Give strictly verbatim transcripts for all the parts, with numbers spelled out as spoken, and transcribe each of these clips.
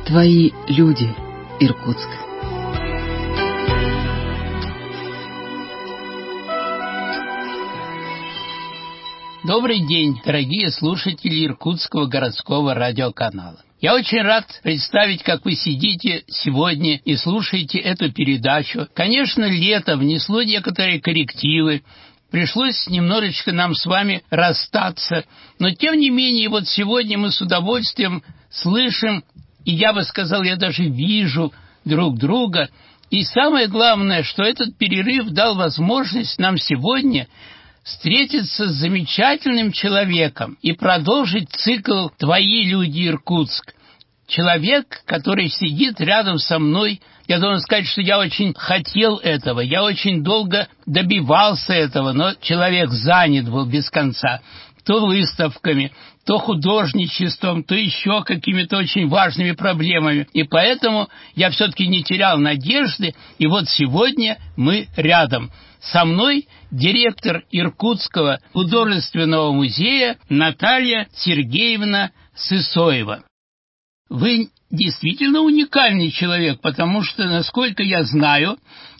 Твои люди, Иркутск. Добрый день, дорогие слушатели Иркутского городского радиоканала. Я очень рад представить, как вы сидите сегодня и слушаете эту передачу. Конечно, лето внесло некоторые коррективы. Пришлось немножечко нам с вами расстаться. Но, тем не менее, вот сегодня мы с удовольствием слышим, и я бы сказал, я даже вижу друг друга. И самое главное, что этот перерыв дал возможность нам сегодня встретиться с замечательным человеком и продолжить цикл «Твои люди, Иркутск». Человек, который сидит рядом со мной, я должен сказать, что я очень хотел этого, я очень долго добивался этого, но человек занят был без конца. То выставками, то художничеством, то еще какими-то очень важными проблемами. И поэтому я все-таки не терял надежды, и вот сегодня мы рядом. Со мной директор Иркутского художественного музея Наталья Сергеевна Сысоева. Вы действительно уникальный человек, потому что, насколько я знаю,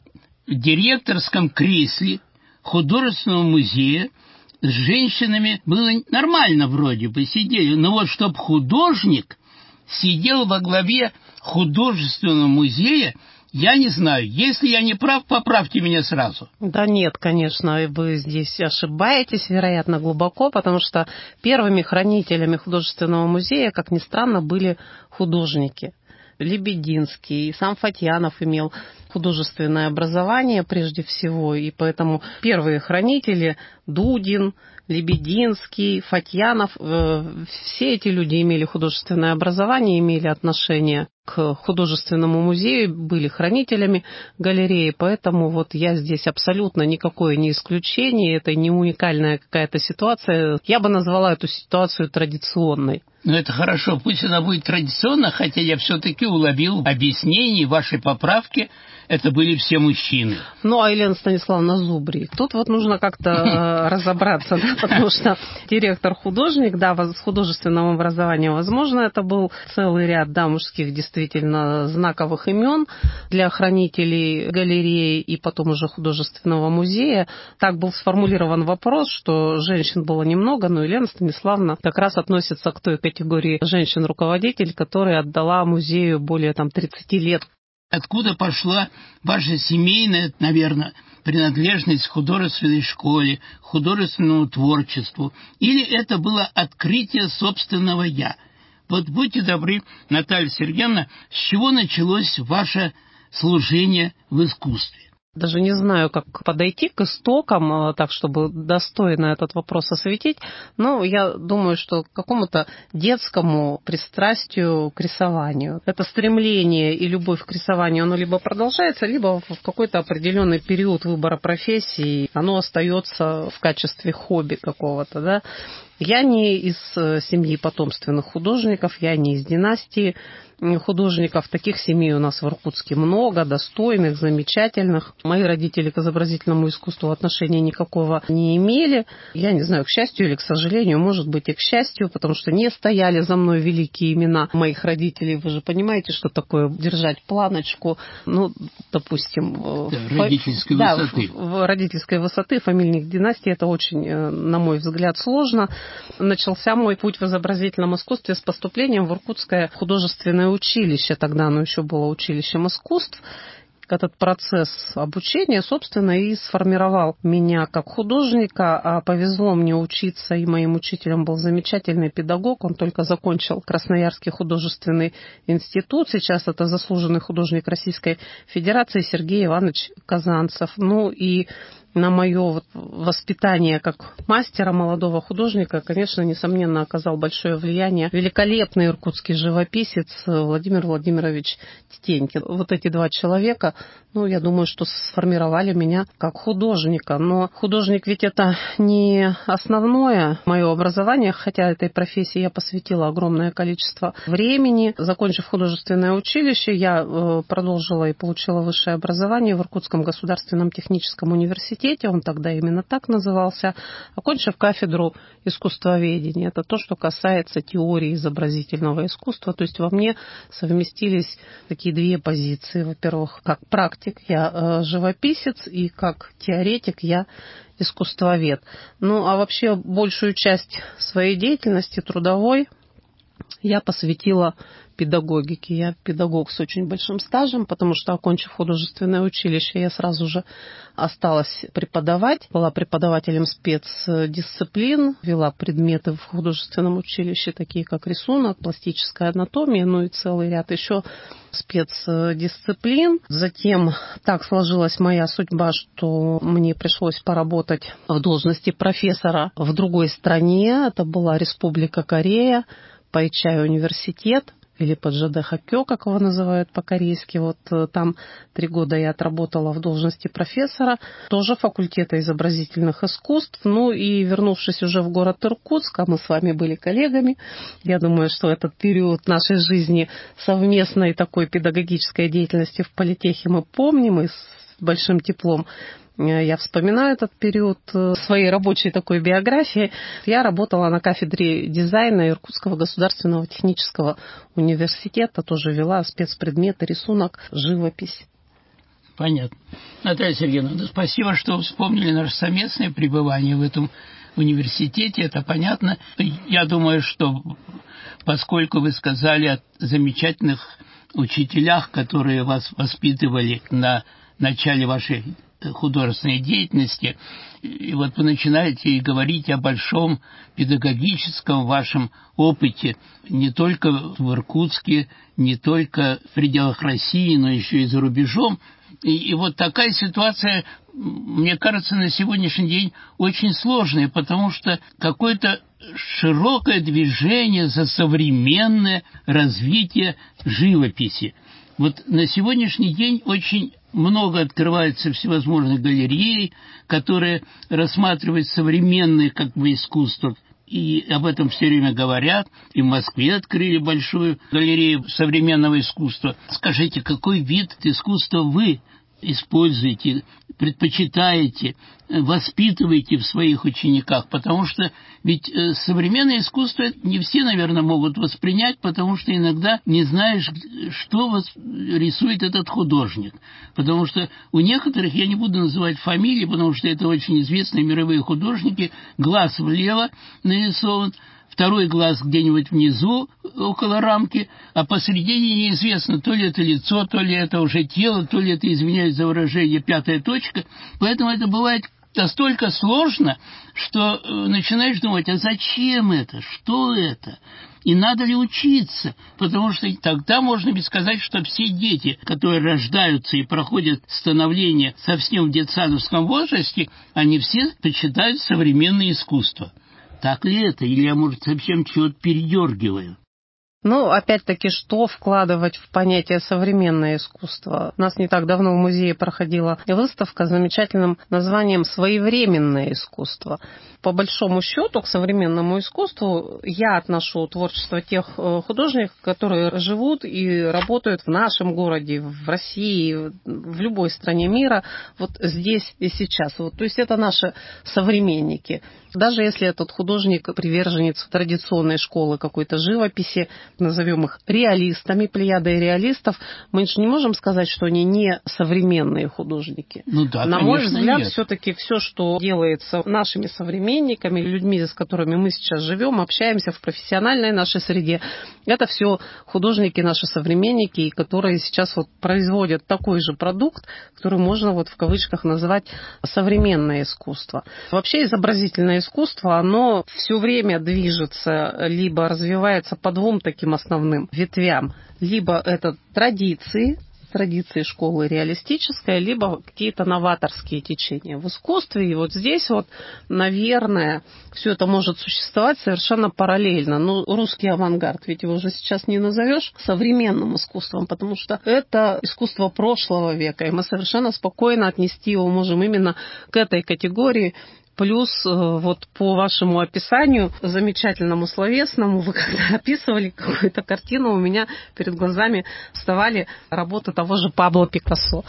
в директорском кресле художественного музея с женщинами было нормально вроде бы, сидели. Но вот чтоб художник сидел во главе художественного музея, я не знаю. Если я не прав, поправьте меня сразу. Да нет, конечно, вы здесь ошибаетесь, вероятно, глубоко, потому что первыми хранителями художественного музея, как ни странно, были художники. Лебединский, сам Фатьянов имел художественное образование прежде всего, и поэтому первые хранители Дудин, Лебединский, Фатьянов, э, все эти люди имели художественное образование, имели отношение к художественному музею, были хранителями галереи, поэтому вот я здесь абсолютно никакое не исключение, это не уникальная какая-то ситуация. Я бы назвала эту ситуацию традиционной. Ну, это хорошо, пусть она будет традиционна, хотя я все-таки уловил объяснение вашей поправки. Это были все мужчины. Ну, а Елена Станиславовна Зубри. Тут вот нужно как-то разобраться, да, потому что директор-художник, да, с художественным образованием, возможно, это был целый ряд, да, мужских действительно знаковых имен для хранителей галереи и потом уже художественного музея. Так был сформулирован вопрос, что женщин было немного, но Елена Станиславовна как раз относится к той категории женщин-руководителей, которая отдала музею более там тридцати лет. Откуда пошла ваша семейная, наверное, принадлежность к художественной школе, художественному творчеству? Или это было открытие собственного «я»? Вот будьте добры, Наталья Сергеевна, с чего началось ваше служение в искусстве? Даже не знаю, как подойти к истокам, так, чтобы достойно этот вопрос осветить, но я думаю, что к какому-то детскому пристрастию к рисованию. Это стремление и любовь к рисованию, оно либо продолжается, либо в какой-то определенный период выбора профессии оно остается в качестве хобби какого-то, да. Я не из семьи потомственных художников, я не из династии художников. Таких семей у нас в Иркутске много, достойных, замечательных. Мои родители к изобразительному искусству отношения никакого не имели. Я не знаю, к счастью или к сожалению, может быть и к счастью, потому что не стояли за мной великие имена моих родителей. Вы же понимаете, что такое держать планочку, ну, допустим... Да, родительской да, высоты. В, в родительской высоты фамильных династий это очень, на мой взгляд, сложно. Начался мой путь в изобразительном искусстве с поступлением в Иркутское художественное училище. Тогда оно еще было училищем искусств. Этот процесс обучения, собственно, и сформировал меня как художника. А повезло мне учиться, и моим учителем был замечательный педагог. Он только закончил Красноярский художественный институт. Сейчас это заслуженный художник Российской Федерации Сергей Иванович Казанцев. Ну и на мое воспитание как мастера, молодого художника, конечно, несомненно, оказал большое влияние великолепный иркутский живописец Владимир Владимирович Титенькин. Вот эти два человека, ну, я думаю, что сформировали меня как художника. Но художник ведь это не основное мое образование, хотя этой профессии я посвятила огромное количество времени. Закончив художественное училище, я продолжила и получила высшее образование в Иркутском государственном техническом университете. университете, он тогда именно так назывался, окончив кафедру искусствоведения. Это то, что касается теории изобразительного искусства. То есть во мне совместились такие две позиции. Во-первых, как практик я живописец, и как теоретик я искусствовед. Ну, а вообще большую часть своей деятельности трудовой я посвятила педагогике. Я педагог с очень большим стажем, потому что, окончив художественное училище, я сразу же осталась преподавать. Была преподавателем спецдисциплин, вела предметы в художественном училище, такие как рисунок, пластическая анатомия, ну и целый ряд еще спецдисциплин. Затем так сложилась моя судьба, что мне пришлось поработать в должности профессора в другой стране. Это была Республика Корея, Пайчай университет, или Паджадэ-Хакё, как его называют по-корейски. Вот там три года я отработала в должности профессора, тоже факультета изобразительных искусств. Ну и вернувшись уже в город Иркутск, а мы с вами были коллегами, я думаю, что этот период нашей жизни совместной такой педагогической деятельности в политехе мы помним и с большим теплом я вспоминаю этот период своей рабочей такой биографии. Я работала на кафедре дизайна Иркутского государственного технического университета, тоже вела спецпредметы, рисунок, живопись. Понятно. Наталья Сергеевна, спасибо, что вспомнили наше совместное пребывание в этом университете. Это понятно. Я думаю, что поскольку вы сказали о замечательных учителях, которые вас воспитывали на начале вашей художественной деятельности, и вот вы начинаете и говорить о большом педагогическом вашем опыте не только в Иркутске, не только в пределах России, но еще и за рубежом. И, и вот такая ситуация, мне кажется, на сегодняшний день очень сложная, потому что какое-то широкое движение за современное развитие живописи. Вот на сегодняшний день очень много открывается всевозможных галерей, которые рассматривают современное как бы искусство, и об этом все время говорят. И в Москве открыли большую галерею современного искусства. Скажите, какой вид искусства вы используете, предпочитаете, воспитываете в своих учениках? Потому что ведь современное искусство не все, наверное, могут воспринять, потому что иногда не знаешь, что рисует этот художник. Потому что у некоторых, я не буду называть фамилии, потому что это очень известные мировые художники, глаз влево нарисован, второй глаз где-нибудь внизу, около рамки, а посередине неизвестно, то ли это лицо, то ли это уже тело, то ли это, извиняюсь за выражение, пятая точка. Поэтому это бывает настолько сложно, что начинаешь думать, а зачем это, что это, и надо ли учиться, потому что тогда можно ведь сказать, что все дети, которые рождаются и проходят становление совсем в детсадовском возрасте, они все почитают современное искусство. Так ли это? Или я, может, совсем чего-то передергиваю? Ну, опять-таки, что вкладывать в понятие современное искусство? У нас не так давно в музее проходила выставка с замечательным названием «Своевременное искусство». По большому счету, к современному искусству я отношу творчество тех художников, которые живут и работают в нашем городе, в России, в любой стране мира, вот здесь и сейчас. Вот, то есть это наши современники. Даже если этот художник приверженец традиционной школы какой-то живописи, назовем их реалистами, плеядой реалистов, мы же не можем сказать, что они не современные художники. Ну да, на мой взгляд, нет. все-таки все, что делается нашими современниками, людьми, с которыми мы сейчас живем, общаемся в профессиональной нашей среде, это все художники, наши современники, которые сейчас вот производят такой же продукт, который можно вот в кавычках назвать современное искусство. Вообще изобразительное искусство, оно все время движется, либо развивается по двум таким основным ветвям. Либо это традиции, традиции школы реалистической, либо какие-то новаторские течения в искусстве. И вот здесь вот, наверное, все это может существовать совершенно параллельно. Ну, русский авангард, ведь его уже сейчас не назовешь современным искусством, потому что это искусство прошлого века, и мы совершенно спокойно отнести его можем именно к этой категории. Плюс вот по вашему описанию, замечательному словесному, вы когда описывали какую-то картину, у меня перед глазами вставали работы того же Пабло Пикассо.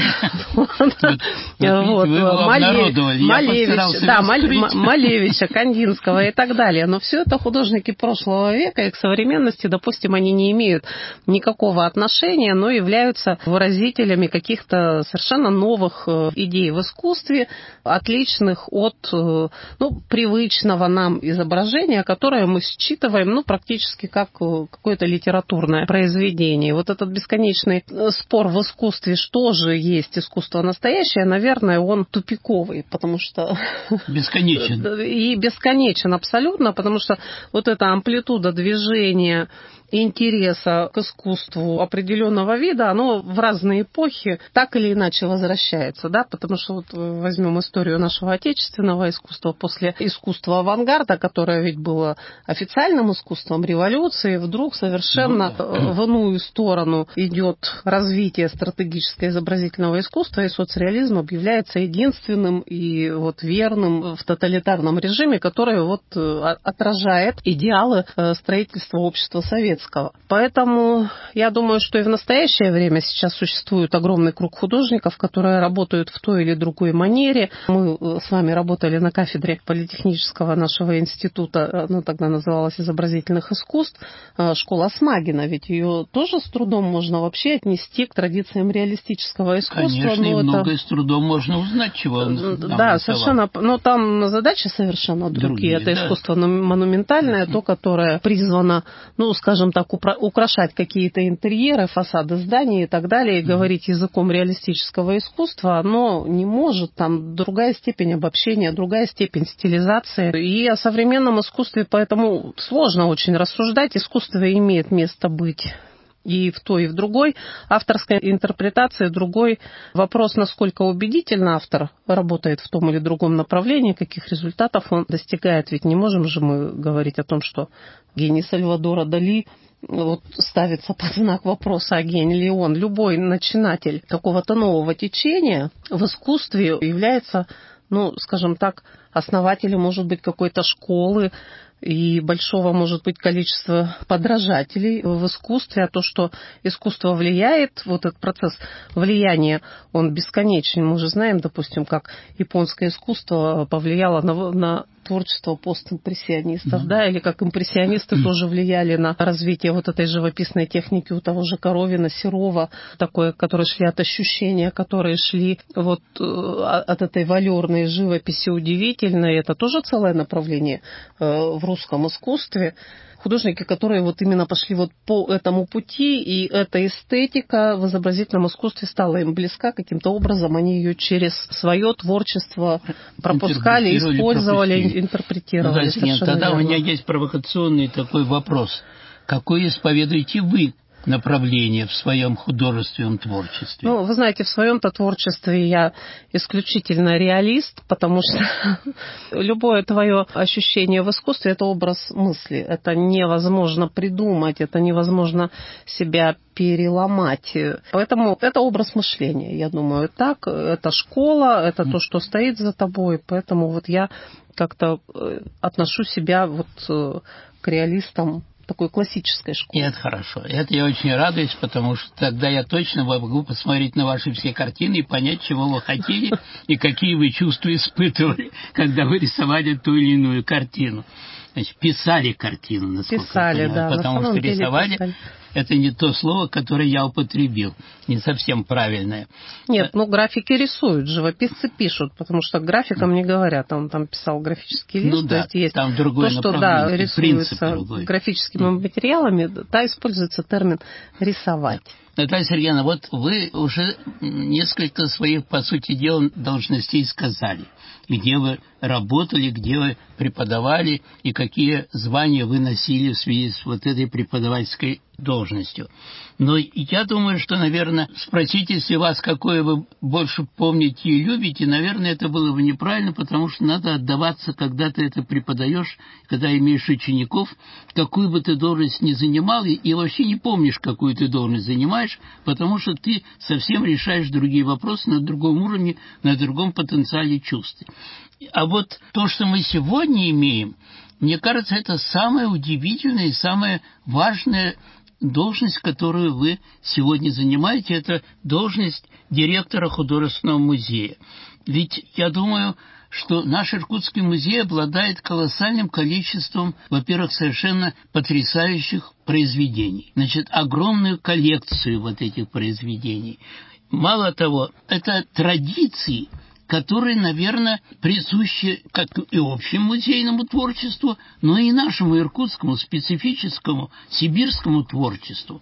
Малевича, Кандинского и так далее. Но все это художники прошлого века, и к современности, допустим, они не имеют никакого отношения, но являются выразителями каких-то совершенно новых идей в искусстве, отличных от ну, привычного нам изображения, которое мы считываем ну, практически как какое-то литературное произведение. Вот этот бесконечный спор в искусстве, что же есть искусство настоящее, наверное, он тупиковый, потому что... Бесконечен. И бесконечен абсолютно, потому что вот эта амплитуда движения, интереса к искусству определенного вида, оно в разные эпохи так или иначе возвращается, да, потому что вот возьмем историю нашего отечественного искусства после искусства авангарда, которое ведь было официальным искусством революции, вдруг совершенно ну, в иную сторону идет развитие стратегического изобразительного искусства, и соцреализм объявляется единственным и вот верным в тоталитарном режиме, который вот отражает идеалы строительства общества советского. Поэтому я думаю, что и в настоящее время сейчас существует огромный круг художников, которые работают в той или другой манере. Мы с вами работали на кафедре политехнического нашего института, ну, тогда называлась изобразительных искусств, школа Смагина, ведь ее тоже с трудом можно вообще отнести к традициям реалистического искусства. Конечно, и многое это... с трудом можно узнать, чего он там Да, рисовал. Совершенно, но там задачи совершенно другие. другие это да. Искусство монументальное, то, которое призвано, ну, скажем так, украшать какие-то интерьеры, фасады зданий и так далее, и говорить языком реалистического искусства, оно не может, там другая степень обобщения, другая степень стилизации. И о современном искусстве поэтому сложно очень рассуждать. Искусство имеет место быть и в той, и в другой авторской интерпретации. Другой вопрос, насколько убедительно автор работает в том или другом направлении, каких результатов он достигает. Ведь не можем же мы говорить о том, что гений Сальвадора Дали вот ставится под знак вопроса, а гений ли он. Любой начинатель какого-то нового течения в искусстве является, ну, скажем так, основателем, может быть, какой-то школы, и большого, может быть, количества подражателей в искусстве, а то, что искусство влияет, вот этот процесс влияния, он бесконечен. Мы же знаем, допустим, как японское искусство повлияло на, на творчество постимпрессионистов, mm-hmm. да, или как импрессионисты mm-hmm. тоже влияли на развитие вот этой живописной техники у того же Коровина, Серова, такое, которые шли от ощущения, которые шли вот от этой валерной живописи удивительной. Это тоже целое направление в русском искусстве. Художники, которые вот именно пошли вот по этому пути, и эта эстетика в изобразительном искусстве стала им близка каким-то образом, они ее через свое творчество пропускали, использовали, интерпретировали. Ну, нет, тогда верно. У меня есть провокационный такой вопрос. Какой исповедуете вы направление в своем художественном творчестве? Ну, вы знаете, в своем-то творчестве я исключительно реалист, потому что любое твое ощущение в искусстве – это образ мысли. Это невозможно придумать, это невозможно себя переломать. Поэтому это образ мышления, я думаю. Так, это школа, это то, что стоит за тобой. Поэтому вот я как-то отношу себя вот к реалистам такой классической школы. И это хорошо. Это я очень радуюсь, потому что тогда я точно могу посмотреть на ваши все картины и понять, чего вы хотели и какие вы чувства испытывали, когда вы рисовали ту или иную картину. Значит, писали картину, насколько писали, я понимаю, да, потому что рисовали писали. Это не то слово, которое я употребил, не совсем правильное. Нет, ну графики рисуют, живописцы пишут, потому что графикам не говорят, он там писал графический лист, ну, то да, есть есть там другое то, что да, рисуется другой. Графическими mm. материалами, да, используется термин «рисовать». Наталья Сергеевна, вот вы уже несколько своих, по сути дела, должностей сказали. Где вы работали, где вы преподавали и какие звания вы носили в связи с вот этой преподавательской должностью. Но я думаю, что, наверное, спросить, если вас какое вы больше помните и любите, наверное, это было бы неправильно, потому что надо отдаваться, когда ты это преподаешь, когда имеешь учеников, какую бы ты должность ни занимал, и, и вообще не помнишь, какую ты должность занимаешь, потому что ты совсем решаешь другие вопросы на другом уровне, на другом потенциале чувств. А вот то, что мы сегодня имеем, мне кажется, это самая удивительная и самая важная должность, которую вы сегодня занимаете, это должность директора художественного музея. Ведь я думаю, что наш Иркутский музей обладает колоссальным количеством, во-первых, совершенно потрясающих произведений. Значит, огромную коллекцию вот этих произведений. Мало того, это традиции, которые, наверное, присущи как и общему музейному творчеству, но и нашему иркутскому специфическому сибирскому творчеству.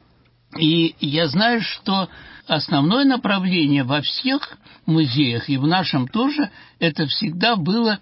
И я знаю, что основное направление во всех музеях, и в нашем тоже, это всегда было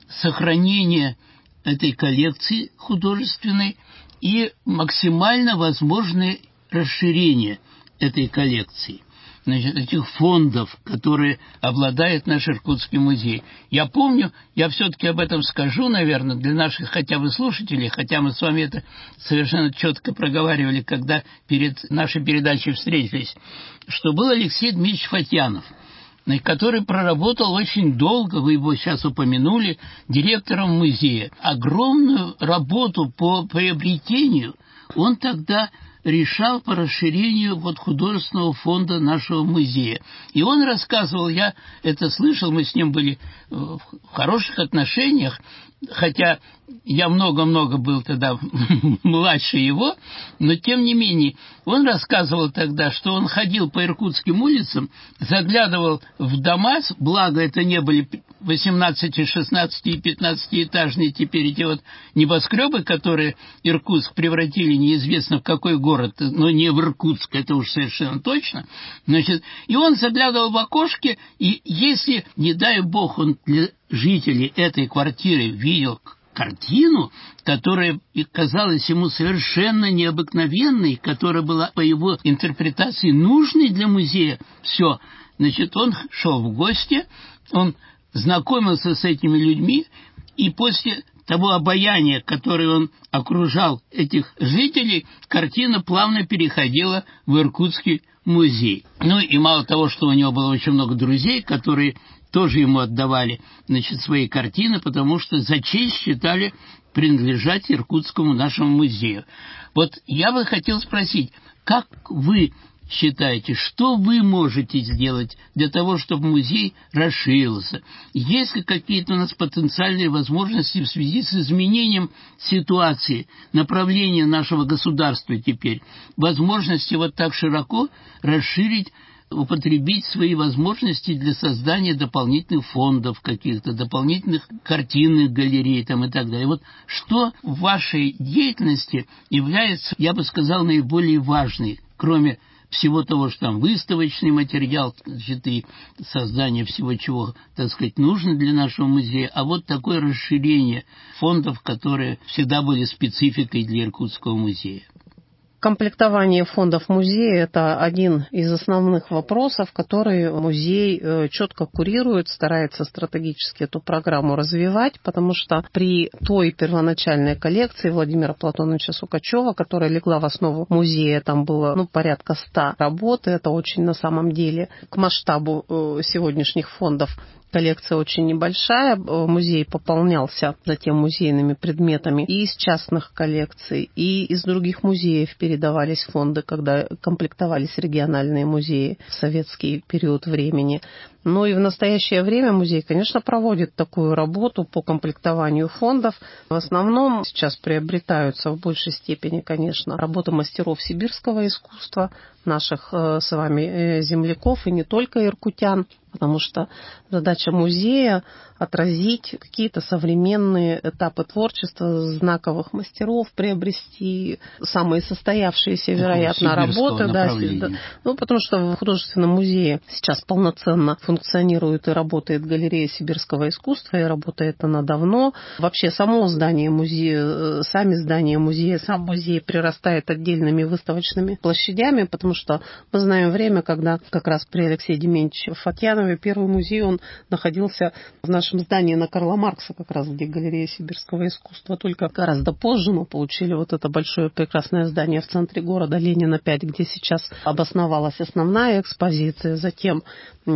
сохранение этой коллекции художественной и максимально возможное расширение этой коллекции. Значит, этих фондов, которые обладает наш Иркутский музей. Я помню, я все-таки об этом скажу, наверное, для наших хотя бы слушателей, хотя мы с вами это совершенно четко проговаривали, когда перед нашей передачей встретились, что был Алексей Дмитриевич Фатьянов, который проработал очень долго, вы его сейчас упомянули, директором музея. Огромную работу по приобретению он тогда решал по расширению вот художественного фонда нашего музея. И он рассказывал, я это слышал, мы с ним были в хороших отношениях, хотя я много-много был тогда младше его, но тем не менее он рассказывал тогда, что он ходил по иркутским улицам, заглядывал в дома, благо это не были восемнадцати, шестнадцати и пятнадцатиэтажные теперь эти вот небоскребы, которые Иркутск превратили неизвестно в какой город, но не в Иркутск, это уж совершенно точно. Значит, и он заглядывал в окошки, и если, не дай бог, он для жителей этой квартиры видел картину, которая казалась ему совершенно необыкновенной, которая была по его интерпретации нужной для музея, все, значит, он шел в гости, он знакомился с этими людьми, и после того обаяния, которое он окружал этих жителей, картина плавно переходила в Иркутский музей. Ну и мало того, что у него было очень много друзей, которые тоже ему отдавали, значит, свои картины, потому что за честь считали принадлежать Иркутскому нашему музею. Вот я бы хотел спросить, как вы считаете, что вы можете сделать для того, чтобы музей расширился? Есть ли какие-то у нас потенциальные возможности в связи с изменением ситуации, направления нашего государства теперь, возможности вот так широко расширить, употребить свои возможности для создания дополнительных фондов каких-то, дополнительных картинных галерей там и так далее. Вот что в вашей деятельности является, я бы сказал, наиболее важной, кроме всего того, что там выставочный материал, значит, и создание всего, чего, так сказать, нужно для нашего музея, а вот такое расширение фондов, которые всегда были спецификой для Иркутского музея. Комплектование фондов музея – это один из основных вопросов, который музей четко курирует, старается стратегически эту программу развивать, потому что при той первоначальной коллекции Владимира Платоновича Сукачева, которая легла в основу музея, там было ну, порядка ста работ, это очень на самом деле к масштабу сегодняшних фондов коллекция очень небольшая, музей пополнялся затем музейными предметами и из частных коллекций, и из других музеев передавались фонды, когда комплектовались региональные музеи в советский период времени. Ну и в настоящее время музей, конечно, проводит такую работу по комплектованию фондов. В основном сейчас приобретаются в большей степени, конечно, работы мастеров сибирского искусства, наших э, с вами земляков и не только иркутян, потому что задача музея отразить какие-то современные этапы творчества знаковых мастеров, приобрести самые состоявшиеся, вероятно, работы. Да, да, ну, потому что в художественном музее сейчас полноценно функционирует и работает галерея сибирского искусства, и работает она давно. Вообще само здание музея, сами здания музея, сам музей прирастает отдельными выставочными площадями, потому что мы знаем время, когда как раз при Алексее Дементьевиче Фатьянове первый музей, он находился в нашем здании на Карла Маркса, как раз где галерея сибирского искусства. Только гораздо позже мы получили вот это большое прекрасное здание в центре города, Ленина пять, где сейчас обосновалась основная экспозиция. Затем музей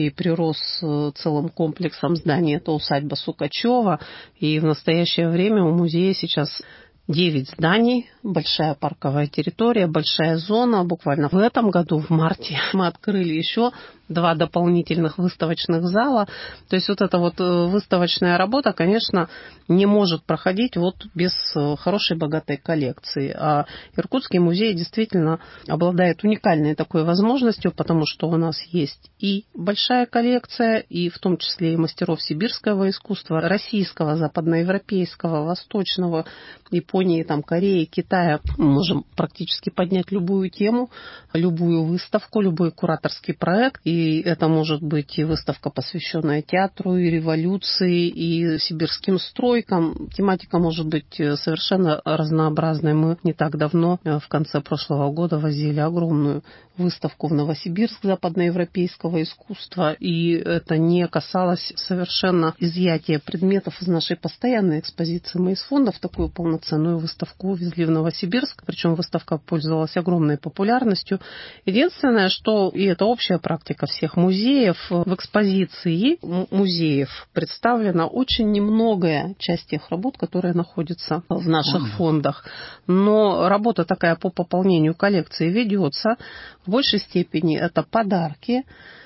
музей прирос целым комплексом зданий. Это усадьба Сукачева. И в настоящее время у музея сейчас девять зданий, большая парковая территория, большая зона. Буквально в этом году, в марте, мы открыли еще два дополнительных выставочных зала. То есть вот эта вот выставочная работа, конечно, не может проходить вот без хорошей, богатой коллекции. А Иркутский музей действительно обладает уникальной такой возможностью, потому что у нас есть и большая коллекция, и в том числе и мастеров сибирского искусства, российского, западноевропейского, восточного, Японии, там, Кореи, Китая. Мы можем практически поднять любую тему, любую выставку, любой кураторский проект. И это может быть и выставка, посвященная театру, и революции, и сибирским стройкам. Тематика может быть совершенно разнообразной. Мы не так давно, в конце прошлого года, возили огромную выставку в Новосибирск западноевропейского искусства. И это не касалось совершенно изъятия предметов из нашей постоянной экспозиции. Мы из фондов такую полноценную выставку увезли в Новосибирск. Причем выставка пользовалась огромной популярностью. Единственное, что, и это общая практика всех музеев, в экспозиции музеев представлена очень немногая часть тех работ, которые находятся в наших фондах. Но работа такая по пополнению коллекции ведется. В большей степени это подарки,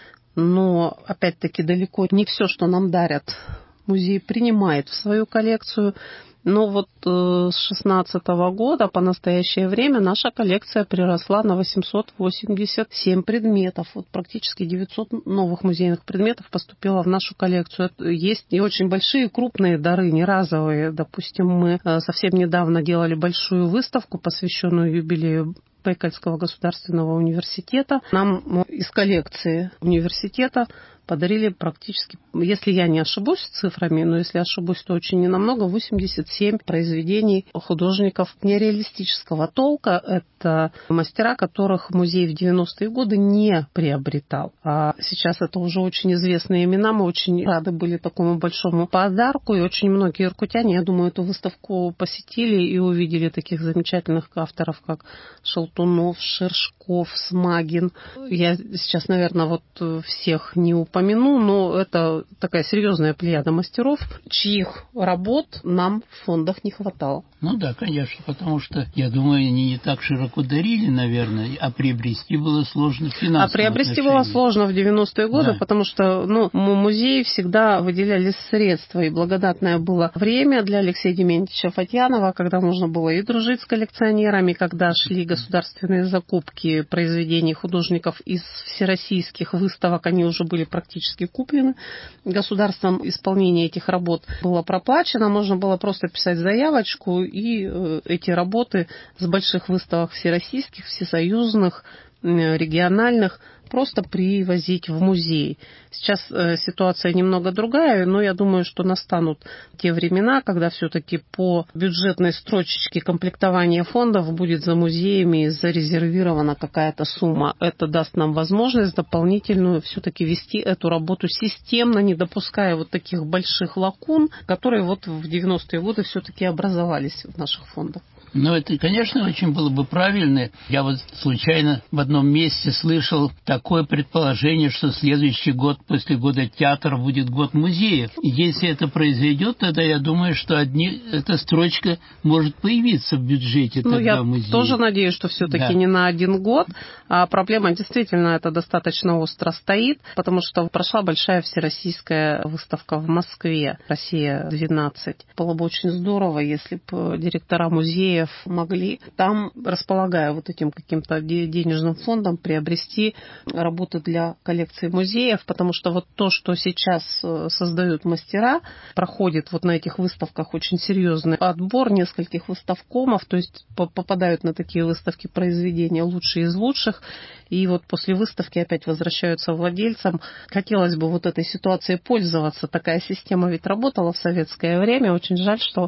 но, опять-таки, далеко не все, что нам дарят, музей принимает в свою коллекцию. Но вот э, с две тысячи шестнадцатого года по настоящее время наша коллекция приросла на восемьсот восемьдесят семь предметов. Вот практически девятьсот новых музейных предметов поступило в нашу коллекцию. Есть и очень большие крупные дары, не разовые. Допустим, мы э, совсем недавно делали большую выставку, посвященную юбилею Байкальского государственного университета. Нам из коллекции университета подарили практически, если я не ошибусь цифрами, но если ошибусь, то очень ненамного, восемьдесят семь произведений художников нереалистического толка. Это мастера, которых музей в девяностые годы не приобретал. А сейчас это уже очень известные имена. Мы очень рады были такому большому подарку. И очень многие иркутяне, я думаю, эту выставку посетили и увидели таких замечательных авторов, как Шелтунов, Шершков, Смагин. Я сейчас, наверное, вот всех не упомяну, но это такая серьезная плеяда мастеров, чьих работ нам в фондах не хватало. Ну да, конечно, потому что, я думаю, они не так широко дарили, наверное, а приобрести было сложно в финансовом А приобрести отношении. было сложно в девяностые годы, да. Потому что ну, музеи всегда выделяли средства, и благодатное было время для Алексея Дементьевича Фатьянова, когда можно было и дружить с коллекционерами, когда шли государственные закупки произведений художников из всероссийских выставок, они уже были практически куплены государством, исполнение этих работ было проплачено, можно было просто писать заявочку, и эти работы с больших выставок всероссийских, всесоюзных, региональных просто привозить в музей. Сейчас э, ситуация немного другая, но я думаю, что настанут те времена, когда все-таки по бюджетной строчечке комплектования фондов будет за музеями зарезервирована какая-то сумма. Это даст нам возможность дополнительную все-таки вести эту работу системно, не допуская вот таких больших лакун, которые вот в девяностые годы все-таки образовались в наших фондах. Ну, это, конечно, очень было бы правильно. Я вот случайно в одном месте слышал такое предположение, что следующий год после года театра будет год музеев. И если это произойдет, тогда я думаю, что одни, эта строчка может появиться в бюджете ну, тогда я музея. Тоже надеюсь, что все-таки да. не на один год. А проблема действительно это достаточно остро стоит, потому что прошла большая всероссийская выставка в Москве, Россия-двенадцать. Было бы очень здорово, если бы директора музея могли там, располагая вот этим каким-то денежным фондом, приобрести работы для коллекции музеев, потому что вот то, что сейчас создают мастера, проходит вот на этих выставках очень серьезный отбор нескольких выставкомов, то есть попадают на такие выставки произведения лучшие из лучших, и вот после выставки опять возвращаются владельцам. Хотелось бы вот этой ситуацией пользоваться. Такая система ведь работала в советское время. Очень жаль, что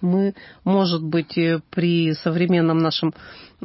Мы, может быть, при современном нашем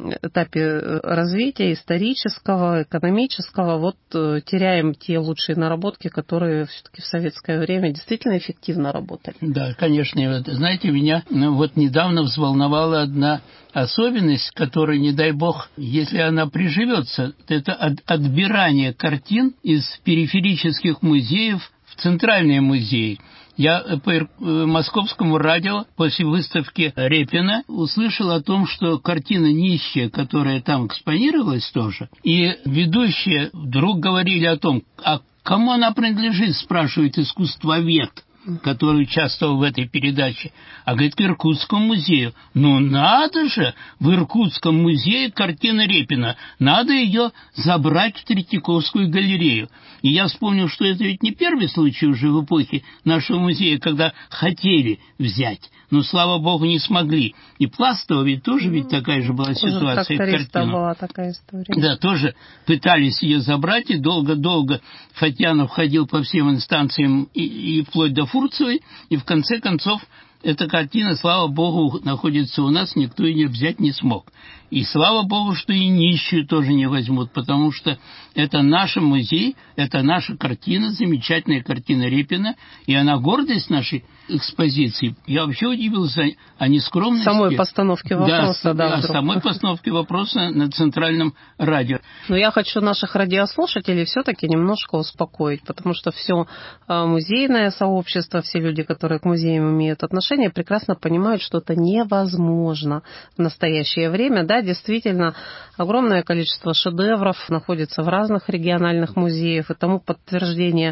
этапе развития исторического, экономического, вот теряем те лучшие наработки, которые все-таки в советское время действительно эффективно работали. Да, конечно. И вот, знаете, меня ну, вот недавно взволновала одна особенность, которая, не дай бог, если она приживется, это от, отбирание картин из периферических музеев в центральные музеи. Я по московскому радио после выставки Репина услышал о том, что картина «Нищая», которая там экспонировалась тоже, и ведущие вдруг говорили о том, а кому она принадлежит, спрашивает искусствовед, который участвовал в этой передаче, а говорит, к Иркутскому музею. Ну надо же, в Иркутском музее картина Репина, надо ее забрать в Третьяковскую галерею. И я вспомнил, что это ведь не первый случай уже в эпохе нашего музея, когда хотели взять, но, слава богу, не смогли. И Пластова ведь тоже ведь такая же была ситуация. Тракториста была такая история. Да, тоже пытались ее забрать, и долго-долго Фатьянов ходил по всем инстанциям и, и вплоть до Фурцевой, и в конце концов эта картина, слава богу, находится у нас, никто ее взять не смог. И слава богу, что и «Нищую» тоже не возьмут, потому что это наш музей, это наша картина, замечательная картина Репина, и она гордость нашей экспозиции. Я вообще удивился о нескромности. Самой постановки вопроса. Да, да, о самой постановке вопроса на центральном радио. Но я хочу наших радиослушателей все-таки немножко успокоить, потому что все музейное сообщество, все люди, которые к музеям имеют отношение, прекрасно понимают, что это невозможно в настоящее время. Да, действительно, огромное количество шедевров находится в разных региональных музеях, и тому подтверждение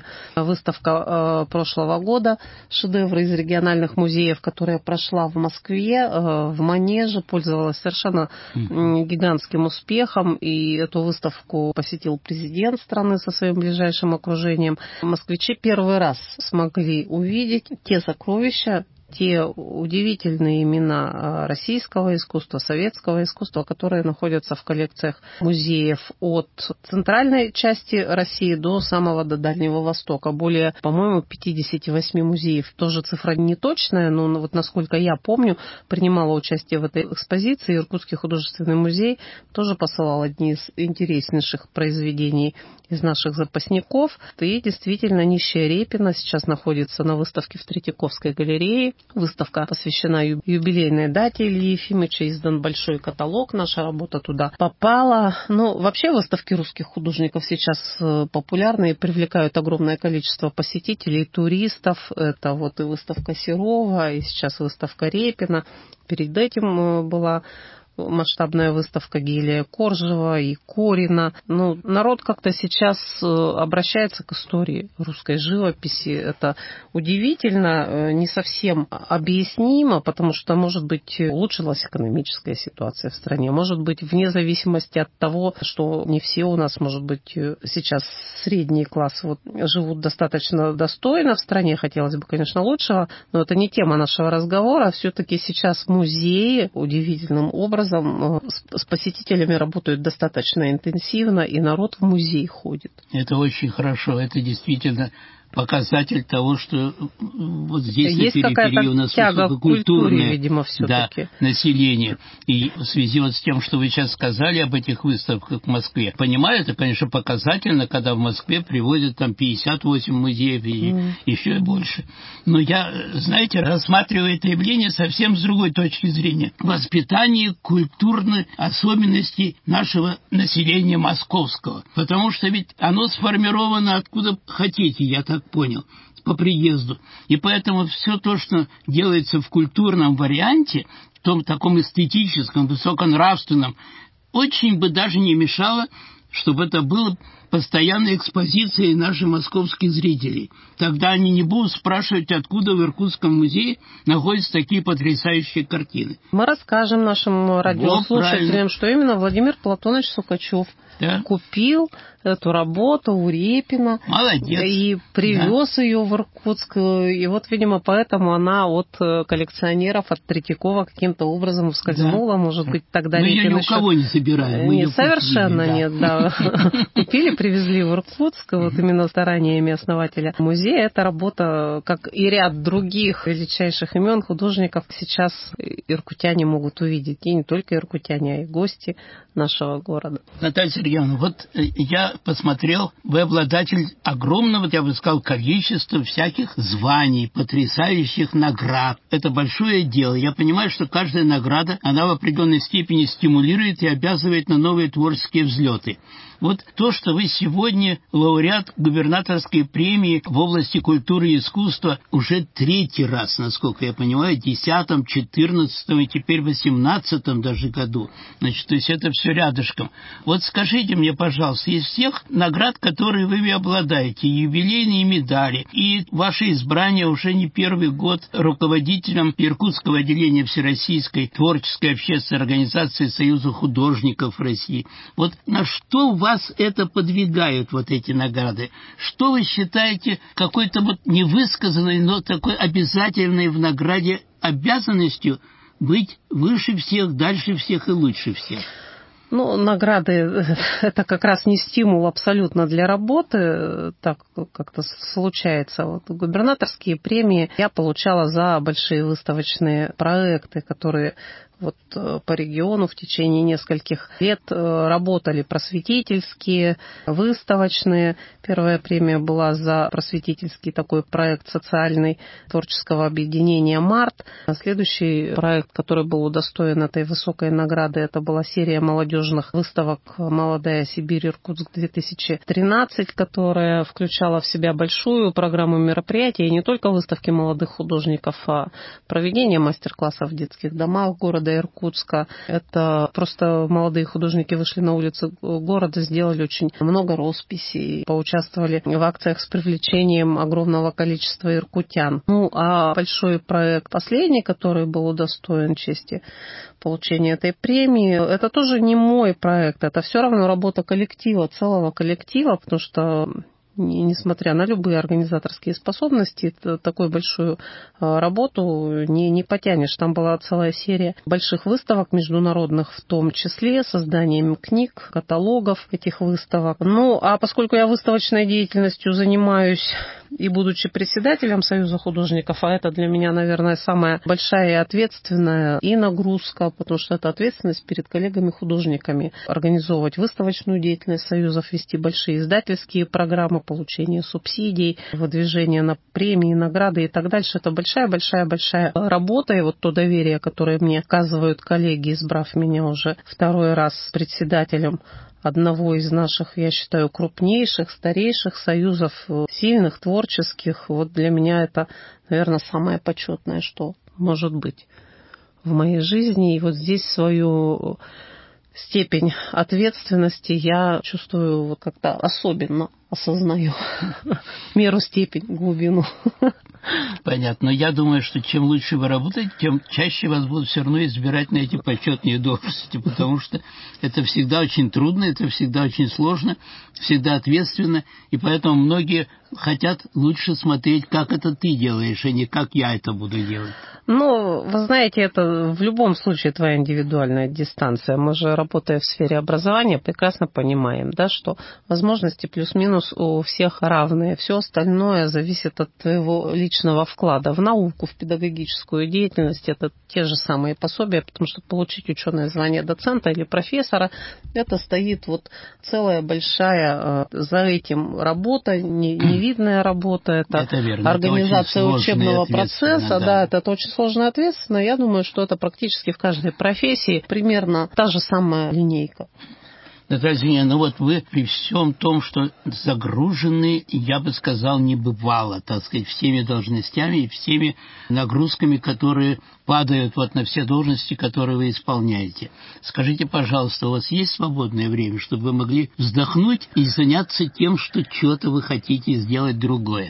выставка прошлого года «Шедевры из региональных музеев», которая прошла в Москве, в Манеже, пользовалась совершенно гигантским успехом, и эту выставку посетил президент страны со своим ближайшим окружением. Москвичи первый раз смогли увидеть те сокровища, те удивительные имена российского искусства, советского искусства, которые находятся в коллекциях музеев от центральной части России до самого до Дальнего Востока. Более, по-моему, пятьдесят восемь музеев. Тоже цифра не точная, но вот насколько я помню, принимала участие в этой экспозиции. Иркутский художественный музей тоже посылал одни из интереснейших произведений из наших запасников. И действительно, «Нищая» Репина сейчас находится на выставке в Третьяковской галерее. Выставка посвящена юбилейной дате Ильи Ефимовича, издан большой каталог, наша работа туда попала. Ну, вообще выставки русских художников сейчас популярны и привлекают огромное количество посетителей, туристов. Это вот и выставка Серова, и сейчас выставка Репина. Перед этим была масштабная выставка Гелия Коржева и Корина. Ну, народ как-то сейчас обращается к истории русской живописи. Это удивительно, не совсем объяснимо, потому что, может быть, улучшилась экономическая ситуация в стране. Может быть, вне зависимости от того, что не все у нас, может быть, сейчас средний класс вот, живут достаточно достойно в стране. Хотелось бы, конечно, лучшего, но это не тема нашего разговора. Все-таки сейчас музеи удивительным образом с посетителями работают достаточно интенсивно, и народ в музей ходит. Это очень хорошо, это действительно показатель того, что вот здесь есть на периферии у нас высококультурное, видимо, да, население. И в связи вот с тем, что вы сейчас сказали об этих выставках в Москве, понимаю, это, конечно, показательно, когда в Москве приводят там пятьдесят восемь музеев и mm. еще и больше. Но я, знаете, рассматриваю это явление совсем с другой точки зрения. Воспитание культурной особенностей нашего населения московского. Потому что ведь оно сформировано откуда хотите, я так понял, по приезду. И поэтому все то, что делается в культурном варианте, в том таком эстетическом, высоконравственном, очень бы даже не мешало, чтобы это было постоянной экспозицией наших московских зрителей. Тогда они не будут спрашивать, откуда в Иркутском музее находятся такие потрясающие картины. Мы расскажем нашим радиослушателям, что именно Владимир Платонович Сукачев да? купил эту работу у Репина. Молодец. И привез да. ее в Иркутск. И вот, видимо, поэтому она от коллекционеров, от Третьякова каким-то образом ускользнула. Да. Может быть, тогда Мы Репин ее ни у еще... кого не собираем. Нет, совершенно купили, нет, да. Купили, привезли в Иркутск, вот именно стараниями основателя музея. Это работа, как и ряд других величайших имен художников, сейчас иркутяне могут увидеть. И не только иркутяне, а и гости нашего города. Наталья Сергеевна, вот я посмотрел, вы обладатель огромного, я бы сказал, количества всяких званий, потрясающих наград. Это большое дело. Я понимаю, что каждая награда, она в определенной степени стимулирует и обязывает на новые творческие взлеты. Вот то, что вы сегодня лауреат губернаторской премии в области культуры и искусства уже третий раз, насколько я понимаю, в десятом, четырнадцатом и теперь восемнадцатом даже году. Значит, то есть это все рядышком. Вот скажите мне, пожалуйста, из всех наград, которые вы обладаете, юбилейные медали и ваше избрание уже не первый год руководителем Иркутского отделения Всероссийской творческой общественной организации Союза художников России, вот на что вас вас это подвигает, вот эти награды? Что вы считаете какой-то вот невысказанной, но такой обязательной в награде обязанностью быть выше всех, дальше всех и лучше всех? Ну, награды – это как раз не стимул абсолютно для работы, так как-то случается. Вот губернаторские премии я получала за большие выставочные проекты, которые вот по региону в течение нескольких лет работали просветительские, выставочные. Первая премия была за просветительский такой проект социальный творческого объединения «Март». А следующий проект, который был удостоен этой высокой награды, это была серия молодежных выставок «Молодая Сибирь Иркутск-две тысячи тринадцать», которая включала в себя большую программу мероприятий, и не только выставки молодых художников, а проведение мастер-классов в детских домах города Иркутска. Это просто молодые художники вышли на улицы города, сделали очень много росписей, поучаствовали в акциях с привлечением огромного количества иркутян. Ну, а большой проект последний, который был удостоен чести получения этой премии, это тоже не мой проект, это все равно работа коллектива, целого коллектива, потому что несмотря на любые организаторские способности, такую большую работу не, не потянешь. Там была целая серия больших выставок международных, в том числе созданием книг, каталогов этих выставок. Ну, а поскольку я выставочной деятельностью занимаюсь и будучи председателем Союза художников, а это для меня, наверное, самая большая и ответственная и нагрузка, потому что это ответственность перед коллегами-художниками, организовывать выставочную деятельность Союзов, вести большие издательские программы, получение субсидий, выдвижение на премии, награды и так дальше. Это большая-большая-большая работа. И вот то доверие, которое мне оказывают коллеги, избрав меня уже второй раз председателем одного из наших, я считаю, крупнейших, старейших союзов, сильных, творческих, вот для меня это, наверное, самое почетное, что может быть в моей жизни. И вот здесь свою степень ответственности я чувствую вот как-то особенно, осознаю меру, степень, глубину. Понятно. Но я думаю, что чем лучше вы работаете, тем чаще вас будут все равно избирать на эти почетные должности, потому что это всегда очень трудно, это всегда очень сложно, всегда ответственно, и поэтому многие хотят лучше смотреть, как это ты делаешь, а не как я это буду делать. Ну, вы знаете, это в любом случае твоя индивидуальная дистанция. Мы же, работая в сфере образования, прекрасно понимаем, да, что возможности плюс-минус у всех равные. Все остальное зависит от твоего личного вклада в науку, в педагогическую деятельность. Это те же самые пособия, потому что получить ученое звание доцента или профессора, это стоит вот целая большая за этим работа, невидная работа, это, это верно, организация это учебного процесса, да, да, это очень сложно ответственно. Я думаю, что это практически в каждой профессии примерно та же самая линейка. Наталья Сергеевна, ну вот вы при всем том, что загружены, я бы сказал, не бывало, так сказать, всеми должностями и всеми нагрузками, которые падают вот на все должности, которые вы исполняете. Скажите, пожалуйста, у вас есть свободное время, чтобы вы могли вздохнуть и заняться тем, что что-то вы хотите сделать другое?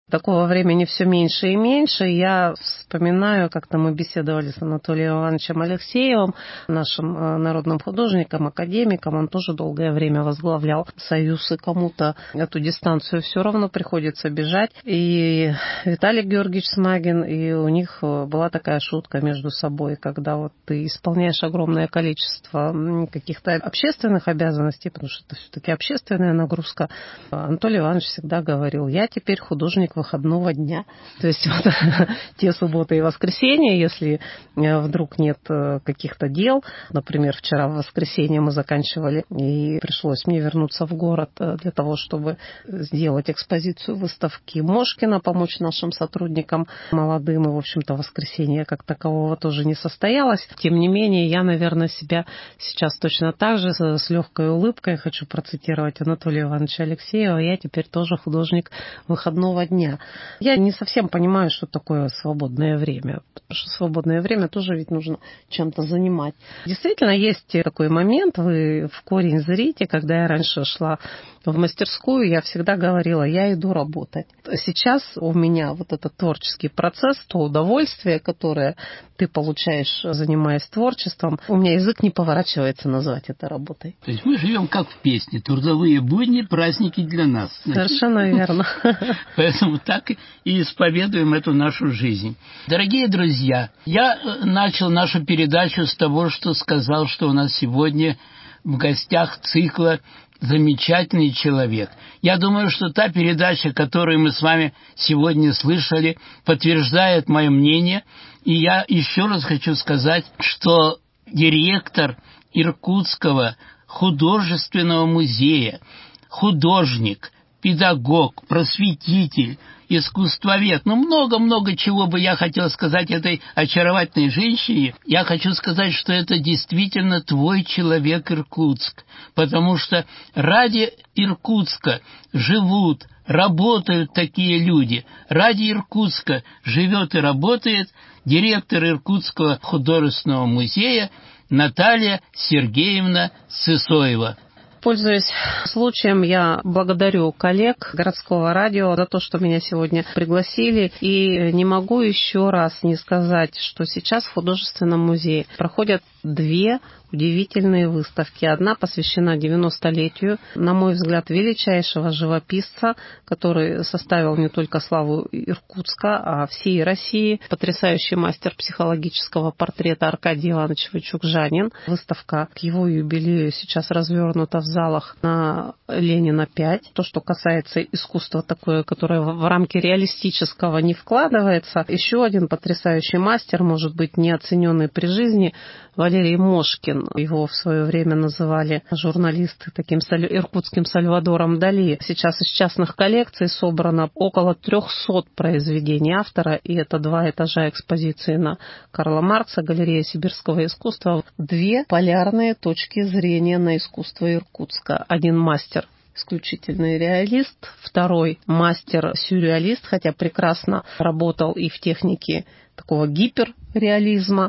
Такого времени все меньше и меньше. Я вспоминаю, как-то мы беседовали с Анатолием Ивановичем Алексеевым, нашим народным художником, академиком. Он тоже долгое время возглавлял союз, и кому-то эту дистанцию все равно приходится бежать. И Виталий Георгиевич Смагин, и у них была такая шутка между собой, когда вот ты исполняешь огромное количество каких-то общественных обязанностей, потому что это все-таки общественная нагрузка. Анатолий Иванович всегда говорил: я теперь художник выходного дня. То есть вот те субботы и воскресенья, если вдруг нет каких-то дел, например, вчера в воскресенье мы заканчивали, и пришлось мне вернуться в город для того, чтобы сделать экспозицию выставки Мошкина, помочь нашим сотрудникам молодым, и, в общем-то, воскресенье как такового тоже не состоялось. Тем не менее, я, наверное, себя сейчас точно так же с легкой улыбкой хочу процитировать Анатолия Ивановича Алексеева: я теперь тоже художник выходного дня. Я не совсем понимаю, что такое свободное время, потому что свободное время тоже ведь нужно чем-то занимать. Действительно, есть такой момент, вы в корень зрите, когда я раньше шла в мастерскую, я всегда говорила: я иду работать. Сейчас у меня вот этот творческий процесс, то удовольствие, которое ты получаешь, занимаясь творчеством, у меня язык не поворачивается назвать это работой. То есть мы живем как в песне: трудовые будни, праздники для нас. Совершенно верно. Поэтому так и исповедуем эту нашу жизнь. Дорогие друзья, я начал нашу передачу с того, что сказал, что у нас сегодня в гостях цикла «Замечательный человек». Я думаю, что та передача, которую мы с вами сегодня слышали, подтверждает мое мнение. И я еще раз хочу сказать, что директор Иркутского художественного музея, художник, педагог, просветитель, искусствовед, ну много-много чего бы я хотел сказать этой очаровательной женщине. Я хочу сказать, что это действительно твой человек, Иркутск, потому что ради Иркутска живут, работают такие люди. Ради Иркутска живет и работает директор Иркутского художественного музея Наталья Сергеевна Сысоева. Пользуясь случаем, я благодарю коллег городского радио за то, что меня сегодня пригласили. И не могу еще раз не сказать, что сейчас в художественном музее проходят две удивительные выставки. Одна посвящена девяностолетию, на мой взгляд, величайшего живописца, который составил не только славу Иркутска, а всей России. Потрясающий мастер психологического портрета Аркадий Иванович Вычугжанин. Выставка к его юбилею сейчас развернута в залах на Ленина пять. То, что касается искусства такое, которое в рамки реалистического не вкладывается. Еще один потрясающий мастер, может быть, неоцененный при жизни, Валерий Мошкин. Его в свое время называли журналисты таким иркутским Сальвадором Дали. Сейчас из частных коллекций собрано около трехсот произведений автора, и это два этажа экспозиции на Карла Маркса, галерея сибирского искусства. Две полярные точки зрения на искусство Иркутска. Один мастер исключительный реалист, второй мастер-сюрреалист, хотя прекрасно работал и в технике такого гиперреализма.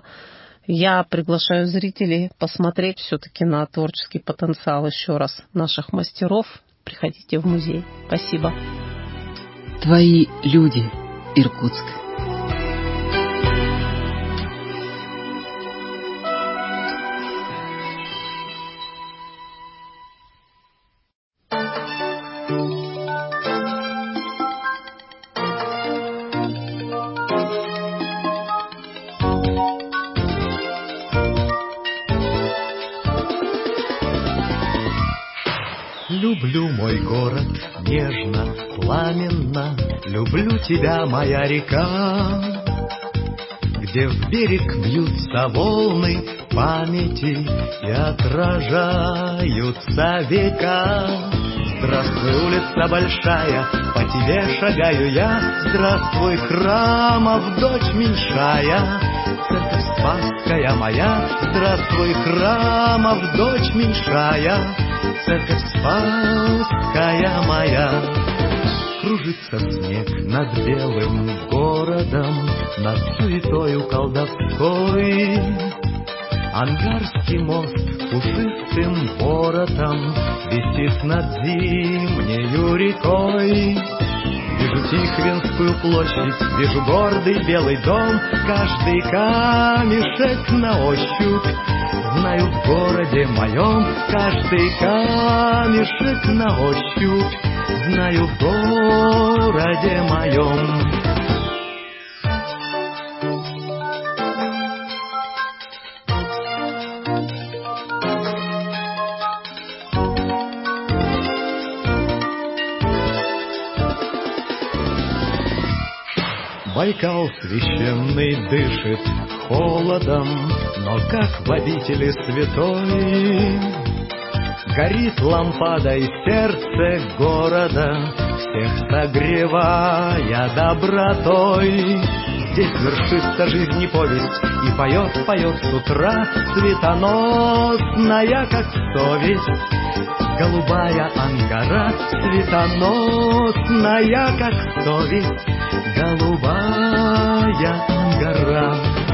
Я приглашаю зрителей посмотреть все-таки на творческий потенциал еще раз наших мастеров. Приходите в музей. Спасибо. Твои люди, Иркутск. Люблю мой город нежно, пламенно, люблю тебя, моя река, где в берег бьются волны памяти и отражаются века. Здравствуй, улица большая, по тебе шагаю я, здравствуй, храмов дочь меньшая, церковь Спасская моя, здравствуй, храмов дочь меньшая, церковь Спасская моя. Кружится снег над белым городом, над суетою колдовской. Ангарский мост пушистым воротом висит над зимнею рекой. Вижу Тихвинскую площадь, вижу гордый белый дом, каждый камешек на ощупь знаю в городе моем, каждый камешек на ощупь знаю в городе моем. Байкал священный дышит холодом, но как в обители святой горит лампадой сердце города, всех согревая добротой. Здесь вершится жизнь и повесть, и поет, поет с утра светоносная, как совесть, голубая ангара, светоносная, как совесть, голубая ангара.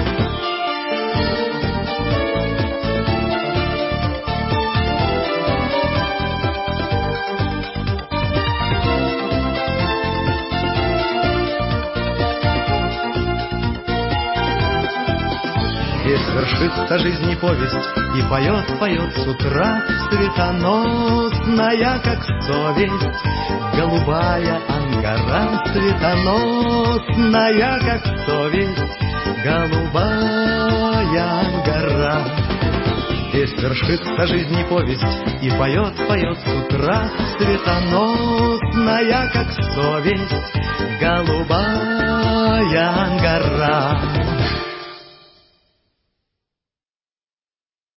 Здесь вершится жизнь и повесть, и поет, поет с утра светоносная, как совесть, голубая ангара, светоносная, как совесть, голубая ангара. Здесь вершится жизнь и повесть, и поет, поет с утра светоносная, как совесть, голубая ангара.